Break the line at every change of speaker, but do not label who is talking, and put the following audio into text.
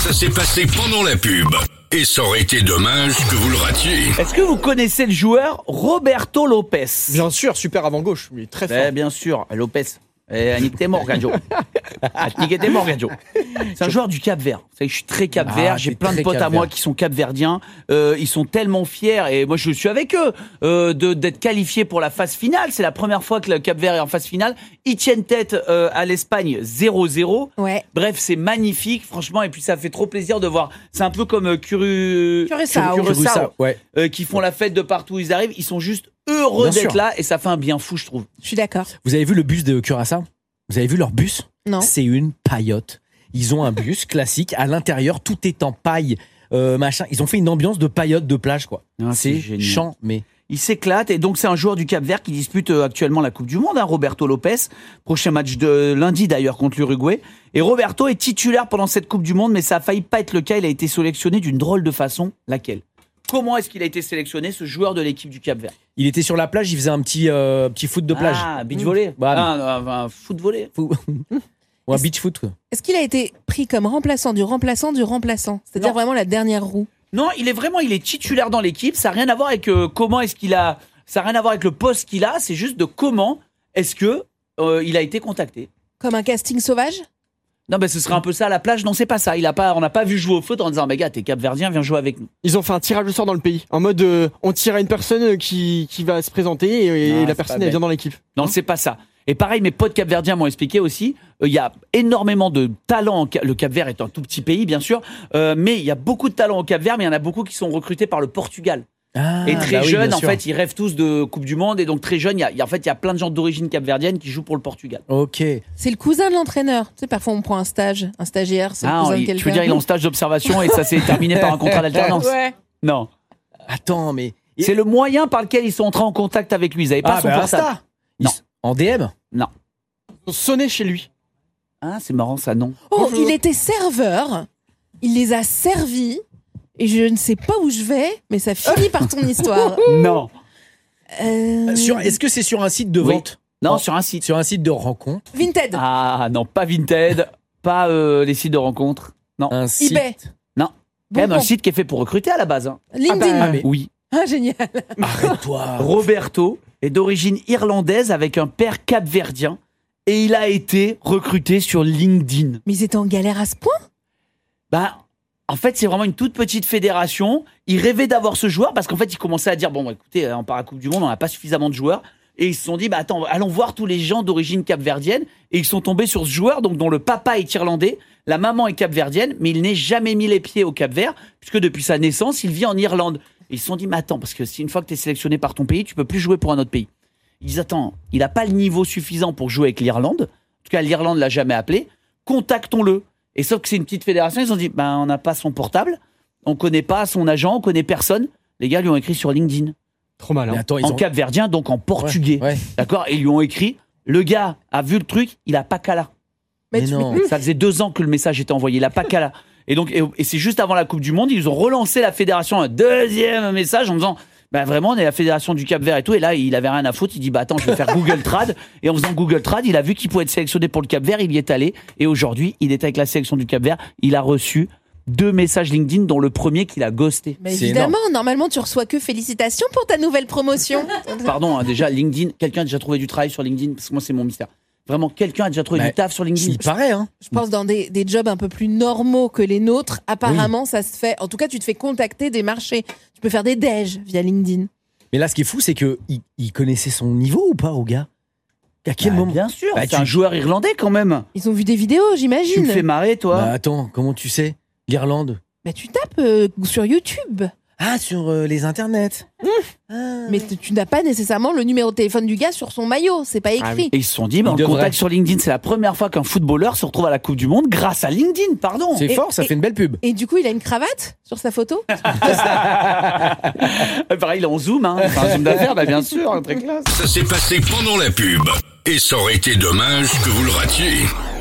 Ça s'est passé pendant la pub. Et ça aurait été dommage que vous le ratiez.
Est-ce que vous connaissez le joueur Roberto Lopez?
Bien sûr, super avant-gauche, mais très fort.
Bien sûr, Lopez. Nique tes morts, Gadjo. Nique tes morts, Gadjo. C'est un joueur du Cap-Vert. Vous savez que je suis très Cap-Vert. J'ai plein de potes à moi qui sont Cap-Verdiens. Ils sont tellement fiers. Et moi, je suis avec eux d'être qualifiés pour la phase finale. C'est la première fois que le Cap-Vert est en phase finale. Ils tiennent tête à l'Espagne 0-0.
Ouais.
Bref, c'est magnifique, franchement. Et puis, ça fait trop plaisir de voir. C'est un peu comme Curaçao,
Ouais.
qui font la fête de partout où ils arrivent. Ils sont juste heureux
Bien
d'être
sûr.
là. Et ça fait un bien fou, je trouve.
Je suis d'accord.
Vous avez vu le bus de Curaçao? Vous avez vu leur bus?
Non.
C'est une paillote. Ils ont un bus classique. À l'intérieur, tout est en paille, machin. Ils ont fait une ambiance de paillote de plage, quoi.
Ah, c'est
c'est
génial.
chiant, mais...
Il s'éclate et donc c'est un joueur du Cap-Vert qui dispute actuellement la Coupe du Monde, Roberto Lopez. Prochain match de lundi d'ailleurs contre l'Uruguay. Et Roberto est titulaire pendant cette Coupe du Monde, mais ça a failli pas être le cas. Il a été sélectionné d'une drôle de façon. Laquelle? Comment est-ce qu'il a été sélectionné, ce joueur de l'équipe du Cap-Vert?
Il était sur la plage, il faisait un petit foot de plage.
Ah, beach volley. Un foot volley.
Ou un beach foot, quoi.
Est-ce qu'il a été pris comme remplaçant du remplaçant du remplaçant? C'est-à-dire
Non.
vraiment la dernière roue?
Non, il est titulaire dans l'équipe. Ça n'a rien à voir avec comment est-ce qu'il a. Ça n'a rien à voir avec le poste qu'il a. C'est juste de comment est-ce que il a été contacté.
Comme un casting sauvage?
Non, mais ce serait un peu ça à la plage. Non, c'est pas ça. On n'a pas vu jouer au foot en disant, mais gars, t'es Cap-Verdien, viens jouer avec nous.
Ils ont fait un tirage au sort dans le pays. En mode, on tire à une personne qui va se présenter et
Non,
la
c'est
personne
pas
elle vient
bête.
dans l'équipe.
Non, c'est pas ça. Et pareil, mes potes Cap-Verdiens m'ont expliqué aussi, il y a énormément de talent. Le Cap-Vert est un tout petit pays, bien sûr, mais il y a beaucoup de talent au Cap-Vert, mais il y en a beaucoup qui sont recrutés par le Portugal.
Ah,
Et très
bah oui,
jeunes,
bien
en
sûr.
fait, ils rêvent tous de Coupe du Monde. Et donc, très jeunes, il y a plein de gens d'origine capverdienne qui jouent pour le Portugal.
Ok.
C'est le cousin de l'entraîneur. Tu sais, parfois on prend un stagiaire, c'est le cousin de
tu veux
quelqu'un.
dire, il est en stage d'observation et ça s'est terminé par un contrat d'alternance?
Ouais.
Non.
Attends, mais...
C'est le moyen par lequel ils sont entrés en contact avec lui. Ils n'avaient pas son portable.
Insta.
Non.
En DM?
Non.
Ils ont sonné chez lui.
Ah, c'est marrant ça, non.
Oh,
Bonjour.
il était serveur. Il les a servis. Et je ne sais pas où je vais, mais ça finit par ton histoire.
Non.
Est-ce que c'est sur un site de
Oui.
vente?
Non,
Oh.
sur un site.
Sur un site de rencontre?
Vinted.
Ah non, pas Vinted, pas les sites de rencontres. Non.
Un site...
eBay.
Non.
Bon,
Même un
bon.
site qui est fait pour recruter à la base. Hein.
LinkedIn.
Ah, mais-
Oui.
Ah, génial.
Arrête-toi.
Roberto est d'origine irlandaise avec un père capverdien et il a été recruté sur LinkedIn.
Mais ils étaient en galère à ce point?
Bah, en fait, c'est vraiment une toute petite fédération. Ils rêvaient d'avoir ce joueur parce qu'en fait, ils commençaient à dire bon, bah, écoutez, on part à la Coupe du Monde, on n'a pas suffisamment de joueurs. Et ils se sont dit, bah attends, allons voir tous les gens d'origine capverdienne. Et ils sont tombés sur ce joueur, donc dont le papa est irlandais, la maman est capverdienne, mais il n'est jamais mis les pieds au Cap-Vert, puisque depuis sa naissance, il vit en Irlande. Et ils se sont dit, mais attends, parce que si une fois que tu es sélectionné par ton pays, tu peux plus jouer pour un autre pays. Ils disent, attends, il n'a pas le niveau suffisant pour jouer avec l'Irlande. En tout cas, l'Irlande l'a jamais appelé. Contactons-le. Et sauf que c'est une petite fédération, ils ont dit, ben on n'a pas son portable, on connaît pas son agent, on connaît personne. Les gars lui ont écrit sur LinkedIn.
Trop malin.
Mais attends, ils
En
ont...
capverdien, donc en portugais.
Ouais.
D'accord? Et ils lui ont écrit. Le gars a vu le truc, il a pas cala.
Mais
Mais
tu-
non.
Ça faisait 2 ans que le message était envoyé, il a pas cala. Et donc, et c'est juste avant la Coupe du Monde, ils ont relancé la fédération un deuxième message en disant, bah vraiment, on est la fédération du Cap-Vert et tout. Et là, il avait rien à foutre. Il dit, bah attends, je vais faire Google Trad. Et en faisant Google Trad, il a vu qu'il pouvait être sélectionné pour le Cap-Vert, il y est allé. Et aujourd'hui, il est avec la sélection du Cap-Vert. Il a reçu 2 messages LinkedIn, dont le premier qu'il a ghosté.
Mais
C'est
évidemment, normalement, tu reçois que félicitations pour ta nouvelle promotion.
Pardon, hein, déjà, LinkedIn, quelqu'un a déjà trouvé du travail sur LinkedIn? Parce que moi, c'est mon mystère. Vraiment, quelqu'un a déjà trouvé
Bah,
du taf sur LinkedIn?
Il paraît, hein.
Je pense dans des jobs un peu plus normaux que les nôtres, apparemment, ça se fait. En tout cas, tu te fais contacter des marchés. Tu peux faire des déj via LinkedIn.
Mais là, ce qui est fou, c'est que il connaissait son niveau ou pas, au gars? À quel
Bah,
moment?
Bien sûr,
Bah,
c'est
tu-
un joueur irlandais quand même.
Ils ont vu des vidéos,
Tu
j'imagine.
me fais marrer, toi.
Bah attends, comment tu sais? L'Irlande?
Bah, tu tapes sur YouTube.
Ah, sur les internets. Ah.
Mais tu n'as pas nécessairement le numéro de téléphone du gars sur son maillot. C'est pas écrit.
Ah oui.
Et ils se sont dit, bah, on
Il
le
devrait.
contacte sur LinkedIn. C'est la première fois qu'un footballeur se retrouve à la Coupe du Monde grâce à LinkedIn, pardon.
C'est
Et-
fort, ça
et-
fait une belle pub.
Et du coup, il a une cravate sur sa photo.
Pareil, il est en zoom, hein. C'est un zoom d'affaires, bah, bien sûr, très classe.
Ça s'est passé pendant la pub. Et ça aurait été dommage que vous le ratiez.